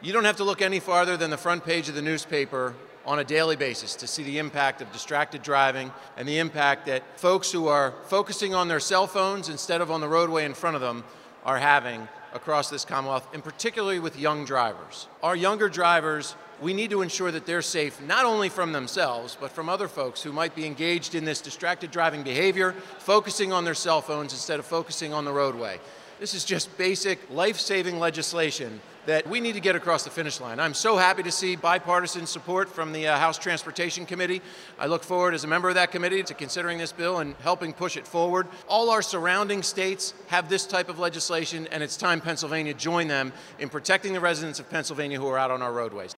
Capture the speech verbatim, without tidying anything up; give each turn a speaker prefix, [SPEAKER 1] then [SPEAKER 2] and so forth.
[SPEAKER 1] You don't have to look any farther than the front page of the newspaper on a daily basis to see the impact of distracted driving and the impact that folks who are focusing on their cell phones instead of on the roadway in front of them are having across this Commonwealth, and particularly with young drivers. Our younger drivers, we need to ensure that they're safe not only from themselves, but from other folks who might be engaged in this distracted driving behavior, focusing on their cell phones instead of focusing on the roadway. This is just basic life-saving legislation that we need to get across the finish line. I'm so happy to see bipartisan support from the uh, House Transportation Committee. I look forward as a member of that committee to considering this bill and helping push it forward. All our surrounding states have this type of legislation, and it's time Pennsylvania join them in protecting the residents of Pennsylvania who are out on our roadways.